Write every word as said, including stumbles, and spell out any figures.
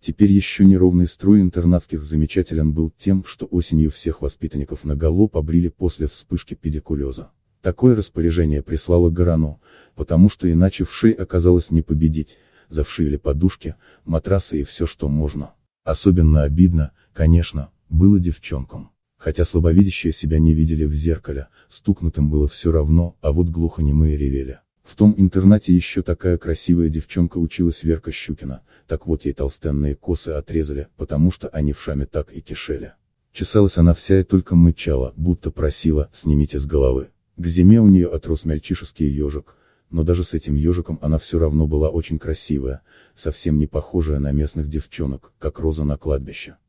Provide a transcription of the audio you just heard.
Теперь еще неровный строй интернатских замечателен был тем, что осенью всех воспитанников наголо побрили после вспышки педикулеза. Такое распоряжение прислало Горано, потому что иначе вшей оказалось не победить, завшивели подушки, матрасы и все что можно. Особенно обидно, конечно, было девчонкам. Хотя слабовидящие себя не видели в зеркале, стукнутым было все равно, а вот глухонемые ревели. В том интернате еще такая красивая девчонка училась, Верка Щукина, так вот ей толстенные косы отрезали, потому что они вшами так и кишели. Чесалась она вся и только мычала, будто просила: снимите с головы. К зиме у нее отрос мальчишеский ежик, но даже с этим ежиком она все равно была очень красивая, совсем не похожая на местных девчонок, как роза на кладбище.